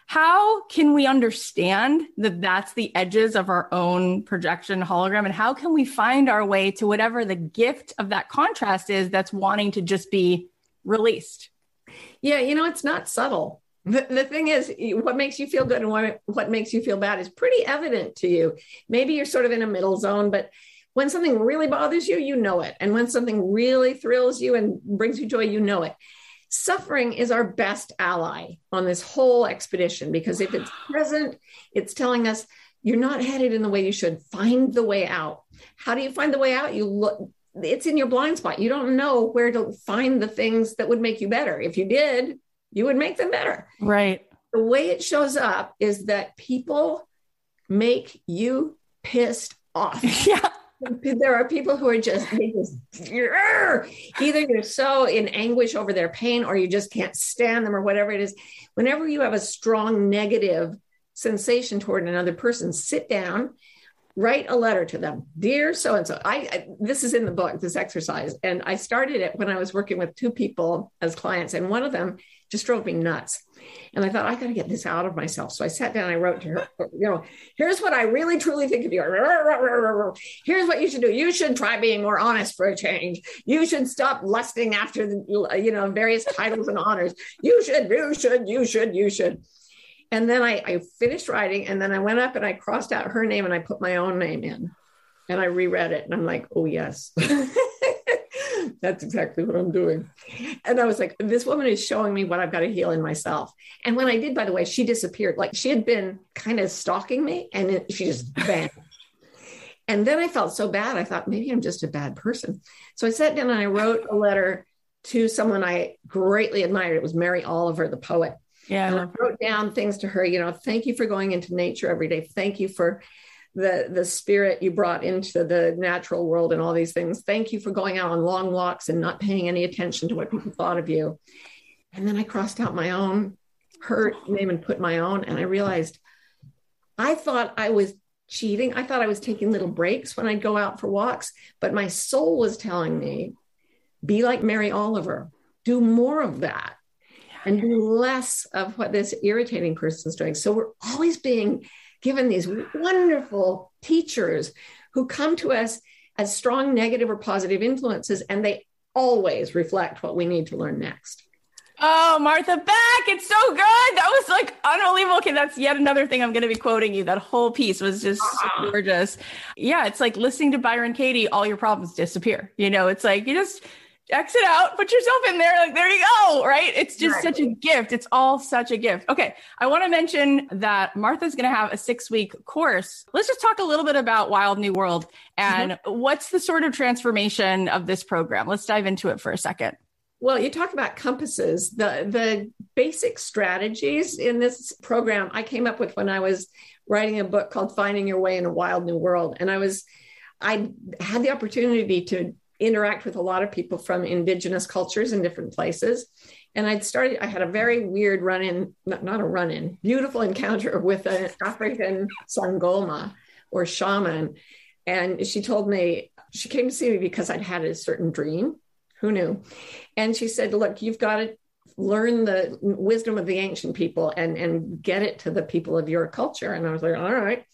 How can we understand that that's the edges of our own projection hologram? And how can we find our way to whatever the gift of that contrast is that's wanting to just be released? Yeah, it's not subtle. The thing is, what makes you feel good and what makes you feel bad is pretty evident to you. Maybe you're sort of in a middle zone, but when something really bothers you, you know it. And when something really thrills you and brings you joy, you know it. Suffering is our best ally on this whole expedition, because if it's present, it's telling us you're not headed in the way you should. Find the way out. How do you find the way out? You look, it's in your blind spot. You don't know where to find the things that would make you better. If you did, you would make them better. Right. The way it shows up is that people make you pissed off. Yeah. There are people who are either you're so in anguish over their pain or you just can't stand them or whatever it is. Whenever you have a strong negative sensation toward another person, sit down, write a letter to them. Dear so-and-so, this is in the book, this exercise. And I started it when I was working with two people as clients, and one of them just drove me nuts. And I thought, I got to get this out of myself. So I sat down, I wrote to her, here's what I really, truly think of you. Here's what you should do. You should try being more honest for a change. You should stop lusting after the, various titles and honors. You should. And then I finished writing, and then I went up and I crossed out her name and I put my own name in, and I reread it. And I'm like, oh, yes. That's exactly what I'm doing. And I was like, this woman is showing me what I've got to heal in myself. And when I did, by the way, she disappeared. Like she had been kind of stalking me, and she just vanished. And then I felt so bad. I thought, maybe I'm just a bad person. So I sat down and I wrote a letter to someone I greatly admired. It was Mary Oliver, the poet. Yeah. And I wrote down things to her, thank you for going into nature every day. Thank you for the spirit you brought into the natural world and all these things. Thank you for going out on long walks and not paying any attention to what people thought of you. And then I crossed out her name and put my own. And I realized I thought I was cheating. I thought I was taking little breaks when I'd go out for walks, but my soul was telling me, be like Mary Oliver, do more of that and do less of what this irritating person's doing. So we're always being given these wonderful teachers who come to us as strong negative or positive influences, and they always reflect what we need to learn next. Oh, Martha Beck. It's so good. That was like unbelievable. Okay, that's yet another thing I'm going to be quoting you. That whole piece was just so gorgeous. Yeah, it's like listening to Byron Katie, all your problems disappear. It's like you just exit out, put yourself in there. Like, there you go. Right. It's just such a gift. It's all such a gift. Okay. I want to mention that Martha's going to have a 6-week course. Let's just talk a little bit about Wild New World and what's the sort of transformation of this program. Let's dive into it for a second. Well, you talk about compasses. The basic strategies in this program I came up with when I was writing a book called Finding Your Way in a Wild New World. And I had the opportunity to interact with a lot of people from indigenous cultures in different places. And I had a very weird beautiful encounter with an African Sangoma or shaman. And she told me, she came to see me because I'd had a certain dream. Who knew? And she said, look, you've got to learn the wisdom of the ancient people and get it to the people of your culture. And I was like, all right.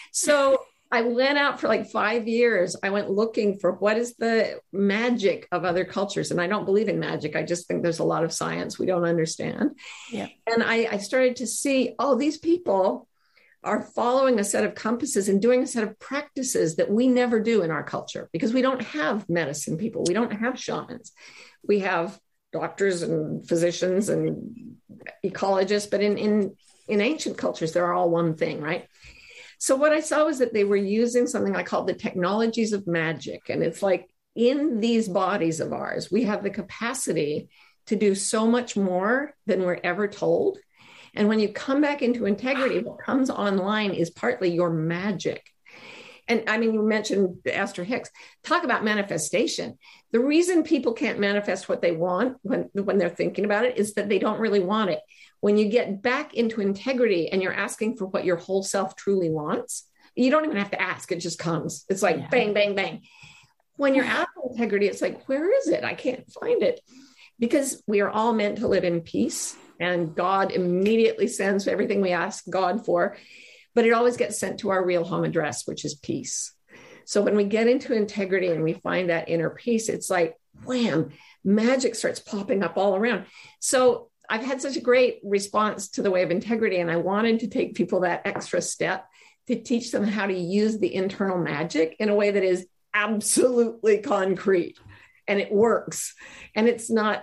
So I went out for like 5 years. I went looking for what is the magic of other cultures. And I don't believe in magic. I just think there's a lot of science we don't understand. Yeah. And I started to see, these people are following a set of compasses and doing a set of practices that we never do in our culture because we don't have medicine people. We don't have shamans. We have doctors and physicians and ecologists, but in ancient cultures, they're all one thing, right? So what I saw was that they were using something I called the technologies of magic. And it's like in these bodies of ours, we have the capacity to do so much more than we're ever told. And when you come back into integrity, what comes online is partly your magic. And I mean, you mentioned Esther Hicks. Talk about manifestation. The reason people can't manifest what they want when they're thinking about it is that they don't really want it. When you get back into integrity and you're asking for what your whole self truly wants, you don't even have to ask. It just comes. It's like bang, bang, bang. When you're out of integrity, it's like, where is it? I can't find it. Because we are all meant to live in peace. And God immediately sends everything we ask God for, but it always gets sent to our real home address, which is peace. So when we get into integrity and we find that inner peace, it's like, wham, magic starts popping up all around. So I've had such a great response to the way of integrity, and I wanted to take people that extra step to teach them how to use the internal magic in a way that is absolutely concrete, and it works. And it's a little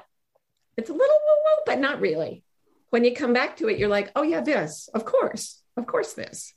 woo-woo, but not really. When you come back to it, you're like, oh yeah, this, of course this.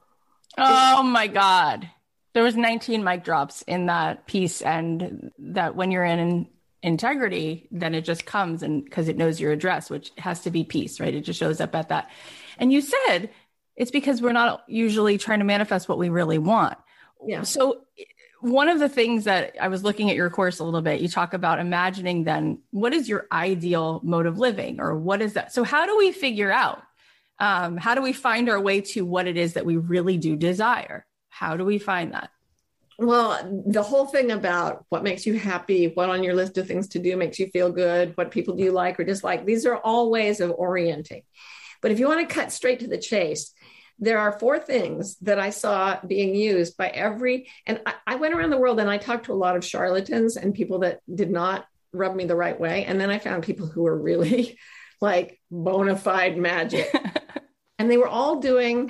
Oh my God. There was 19 mic drops in that piece, and that when you're in integrity, then it just comes, and because it knows your address, which has to be peace, right? It just shows up at that. And you said it's because we're not usually trying to manifest what we really want. Yeah. So one of the things that I was looking at your course a little bit, you talk about imagining then what is your ideal mode of living, or what is that? So how do we figure out, how do we find our way to what it is that we really do desire? How do we find that? Well, the whole thing about what makes you happy, what on your list of things to do makes you feel good, what people do you like or dislike, these are all ways of orienting. But if you want to cut straight to the chase, there are 4 things that I saw being used by and I went around the world and I talked to a lot of charlatans and people that did not rub me the right way. And then I found people who were really like bona fide magic. And they were all doing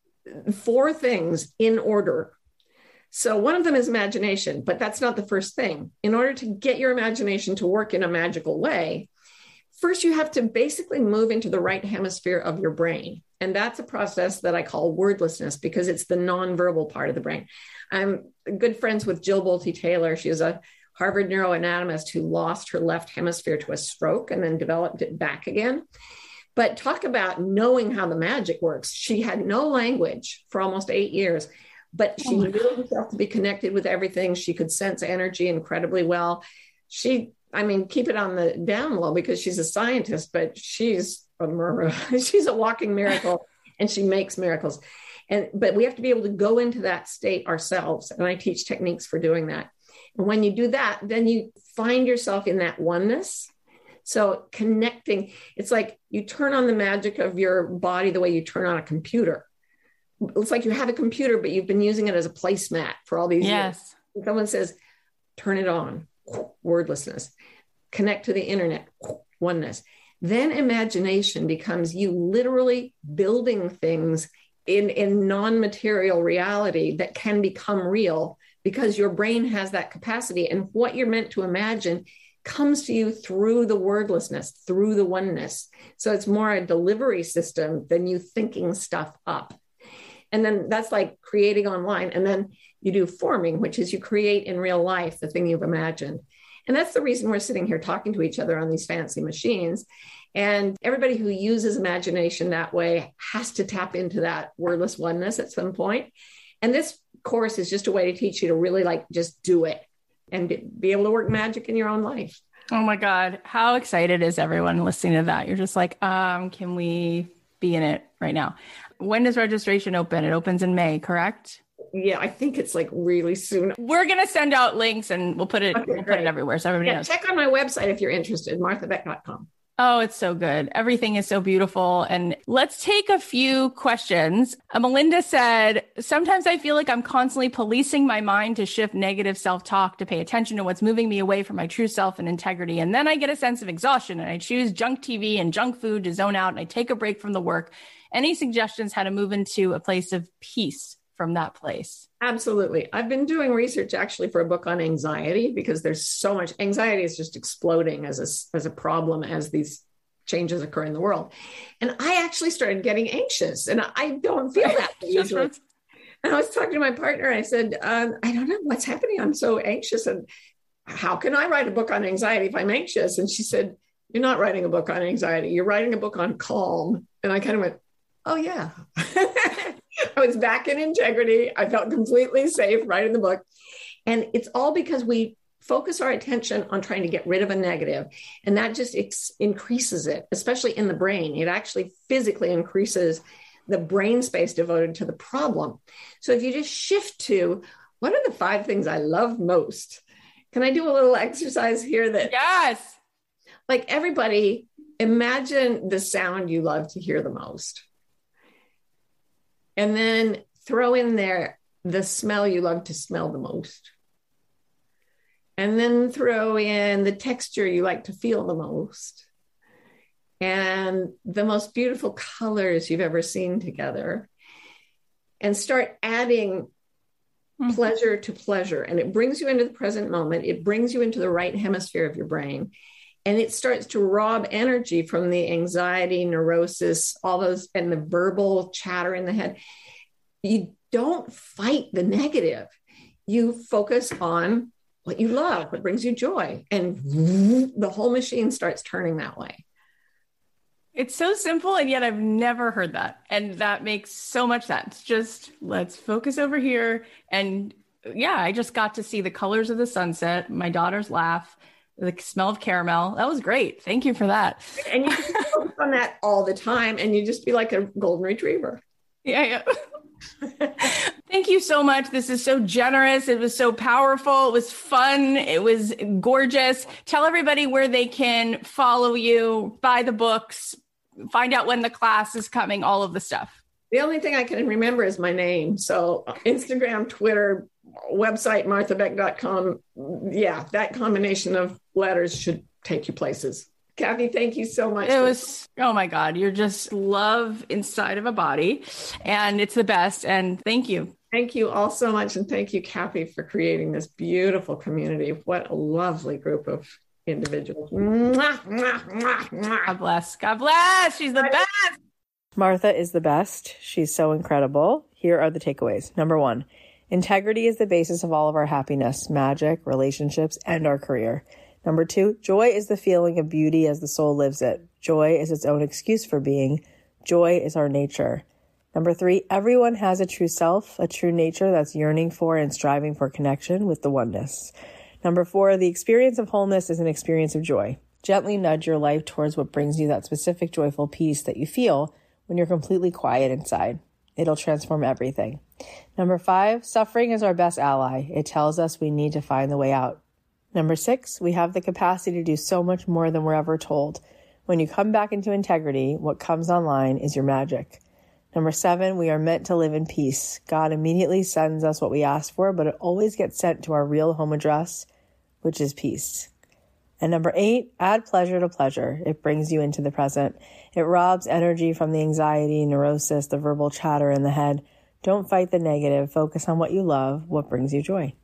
4 things in order. So one of them is imagination, but that's not the first thing. In order to get your imagination to work in a magical way, first you have to basically move into the right hemisphere of your brain. And that's a process that I call wordlessness because it's the nonverbal part of the brain. I'm good friends with Jill Bolte Taylor. She is a Harvard neuroanatomist who lost her left hemisphere to a stroke and then developed it back again. But talk about knowing how the magic works. She had no language for almost 8 years, but she knew herself to be connected with everything. She could sense energy incredibly well. Keep it on the down low because she's a scientist, but she's a walking miracle and she makes miracles. But we have to be able to go into that state ourselves. And I teach techniques for doing that. And when you do that, then you find yourself in that oneness. So connecting, it's like you turn on the magic of your body the way you turn on a computer. It's like you have a computer, but you've been using it as a placemat for all these years. And someone says, turn it on, wordlessness, connect to the internet, oneness. Then imagination becomes you literally building things in non-material reality that can become real because your brain has that capacity. And what you're meant to imagine comes to you through the wordlessness, through the oneness. So it's more a delivery system than you thinking stuff up. And then that's like creating online. And then you do forming, which is you create in real life the thing you've imagined. And that's the reason we're sitting here talking to each other on these fancy machines. And everybody who uses imagination that way has to tap into that wordless oneness at some point. And this course is just a way to teach you to really like just do it and be able to work magic in your own life. Oh my God. How excited is everyone listening to that? You're just like, can we be in it right now? When does registration open? It opens in May, correct? Yeah, I think it's like really soon. We're going to send out links and we'll put it everywhere so everybody knows. Check on my website if you're interested, marthabeck.com. Oh, it's so good. Everything is so beautiful. And let's take a few questions. Melinda said, sometimes I feel like I'm constantly policing my mind to shift negative self-talk, to pay attention to what's moving me away from my true self and integrity. And then I get a sense of exhaustion and I choose junk TV and junk food to zone out and I take a break from the work. Any suggestions how to move into a place of peace from that place? Absolutely. I've been doing research actually for a book on anxiety because there's so much anxiety is just exploding as a problem as these changes occur in the world. And I actually started getting anxious and I don't feel that easily. And I was talking to my partner. I said, I don't know what's happening. I'm so anxious. And how can I write a book on anxiety if I'm anxious? And she said, you're not writing a book on anxiety. You're writing a book on calm. And I kind of went, oh yeah. I was back in integrity. I felt completely safe writing the book. And it's all because we focus our attention on trying to get rid of a negative. And that just increases it, especially in the brain. It actually physically increases the brain space devoted to the problem. So if you just shift to, what are the 5 things I love most? Can I do a little exercise here that? Yes. Like everybody, imagine the sound you love to hear the most. And then throw in there the smell you love to smell the most. And then throw in the texture you like to feel the most. And the most beautiful colors you've ever seen together. And start adding pleasure to pleasure. And it brings you into the present moment. It brings you into the right hemisphere of your brain. And it starts to rob energy from the anxiety, neurosis, all those, and the verbal chatter in the head. You don't fight the negative. You focus on what you love, what brings you joy. And the whole machine starts turning that way. It's so simple, and yet I've never heard that. And that makes so much sense. Just let's focus over here. And yeah, I just got to see the colors of the sunset, my daughter's laugh, the smell of caramel. That was great. Thank you for that. And you can focus on that all the time and you just be like a golden retriever. Yeah. Thank you so much. This is so generous. It was so powerful. It was fun. It was gorgeous. Tell everybody where they can follow you, buy the books, find out when the class is coming, all of the stuff. The only thing I can remember is my name. So Instagram, Twitter, website, marthabeck.com. Yeah, that combination of letters should take you places. Kathy, thank you so much. It was, oh my God, you're just love inside of a body and it's the best. And thank you. Thank you all so much. And thank you, Kathy, for creating this beautiful community. What a lovely group of individuals. God bless. God bless. She's the best. Martha is the best. She's so incredible. Here are the takeaways. Number 1, integrity is the basis of all of our happiness, magic, relationships, and our career. Number 2, joy is the feeling of beauty as the soul lives it. Joy is its own excuse for being. Joy is our nature. Number 3, everyone has a true self, a true nature that's yearning for and striving for connection with the oneness. Number 4, the experience of wholeness is an experience of joy. Gently nudge your life towards what brings you that specific joyful peace that you feel when you're completely quiet inside. It'll transform everything. Number 5, suffering is our best ally. It tells us we need to find the way out. Number 6, we have the capacity to do so much more than we're ever told. When you come back into integrity, what comes online is your magic. Number 7, we are meant to live in peace. God immediately sends us what we ask for, but it always gets sent to our real home address, which is peace. And number 8, add pleasure to pleasure. It brings you into the present. It robs energy from the anxiety, neurosis, the verbal chatter in the head. Don't fight the negative. Focus on what you love, what brings you joy.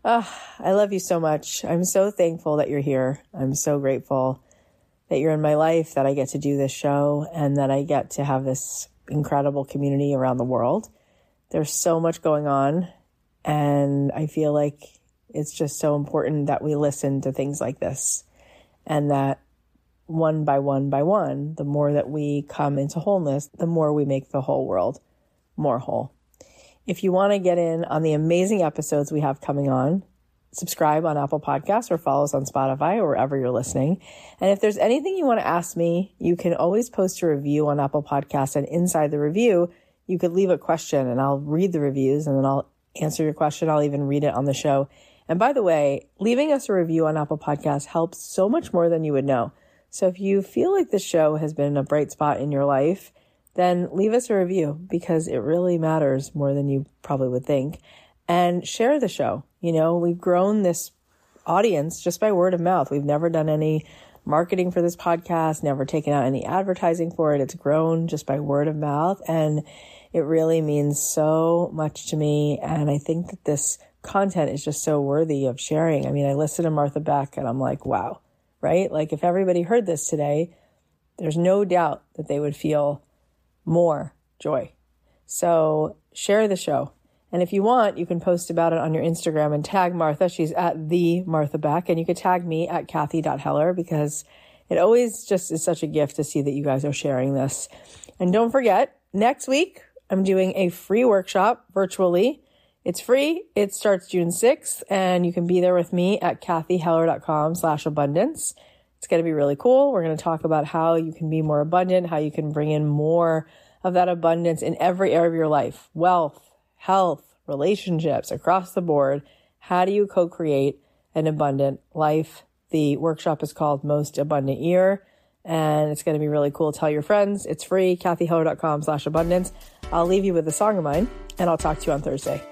I love you so much. I'm so thankful that you're here. I'm so grateful that you're in my life, that I get to do this show, and that I get to have this incredible community around the world. There's so much going on, and I feel like it's just so important that we listen to things like this, and that one by one by one, the more that we come into wholeness, the more we make the whole world more whole. If you want to get in on the amazing episodes we have coming on, subscribe on Apple Podcasts or follow us on Spotify or wherever you're listening. And if there's anything you want to ask me, you can always post a review on Apple Podcasts, and inside the review, you could leave a question and I'll read the reviews and then I'll answer your question. I'll even read it on the show. And by the way, leaving us a review on Apple Podcasts helps so much more than you would know. So if you feel like this show has been a bright spot in your life, then leave us a review, because it really matters more than you probably would think. And share the show. You know, we've grown this audience just by word of mouth. We've never done any marketing for this podcast, never taken out any advertising for it. It's grown just by word of mouth. And it really means so much to me. And I think that this content is just so worthy of sharing. I mean, I listen to Martha Beck and I'm like, wow, right? Like if everybody heard this today, there's no doubt that they would feel more joy. So share the show. And if you want, you can post about it on your Instagram and tag Martha. She's at the Martha Beck. And you could tag me at Kathy.Heller, because it always just is such a gift to see that you guys are sharing this. And don't forget, next week, I'm doing a free workshop virtually. It's free. It starts June 6th, and you can be there with me at kathyheller.com/abundance. It's going to be really cool. We're going to talk about how you can be more abundant, how you can bring in more of that abundance in every area of your life: wealth, health, relationships, across the board. How do you co-create an abundant life? The workshop is called Most Abundant Year, and it's going to be really cool. Tell your friends. It's free, kathyheller.com/abundance. I'll leave you with a song of mine, and I'll talk to you on Thursday.